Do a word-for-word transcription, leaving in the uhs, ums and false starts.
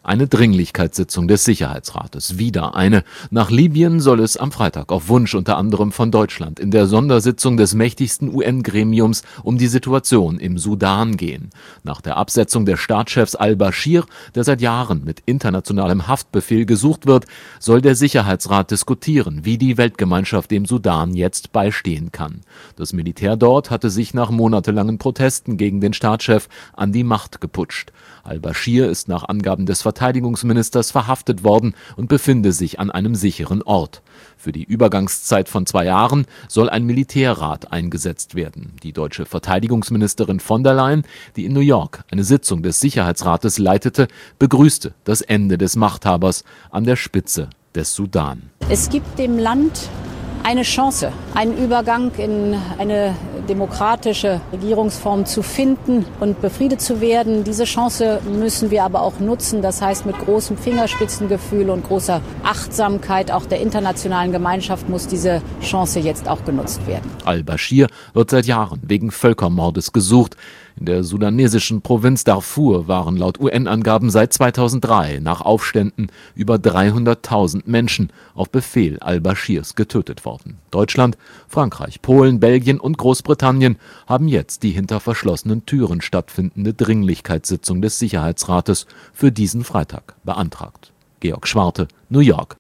Eine Dringlichkeitssitzung des Sicherheitsrates. Wieder eine. Nach Libyen soll es am Freitag auf Wunsch unter anderem von Deutschland in der Sondersitzung des mächtigsten U N-Gremiums um die Situation im Sudan gehen. Nach der Absetzung des Staatschefs al-Baschir, der seit Jahren mit internationalem Haftbefehl gesucht wird, soll der Sicherheitsrat diskutieren, wie die Weltgemeinschaft dem Sudan jetzt beistehen kann. Das Militär dort hatte sich nach monatelangen Protesten gegen den Staatschef an die Macht geputscht. Al-Baschir ist nach Angaben des Verteidigungsministers verhaftet worden und befinde sich an einem sicheren Ort. Für die Übergangszeit von zwei Jahren soll ein Militärrat eingesetzt werden. Die deutsche Verteidigungsministerin von der Leyen, die in New York eine Sitzung des Sicherheitsrates leitete, begrüßte das Ende des Machthabers an der Spitze des Sudan. Es gibt dem Land eine Chance, einen Übergang in eine demokratische Regierungsform zu finden und befriedet zu werden. Diese Chance müssen wir aber auch nutzen. Das heißt, mit großem Fingerspitzengefühl und großer Achtsamkeit auch der internationalen Gemeinschaft muss diese Chance jetzt auch genutzt werden. Al-Baschir wird seit Jahren wegen Völkermordes gesucht. In der sudanesischen Provinz Darfur waren laut U N-Angaben seit zweitausenddrei nach Aufständen über dreihunderttausend Menschen auf Befehl al-Baschirs getötet worden. Deutschland, Frankreich, Polen, Belgien und Großbritannien haben jetzt die hinter verschlossenen Türen stattfindende Dringlichkeitssitzung des Sicherheitsrates für diesen Freitag beantragt. Georg Schwarte, New York.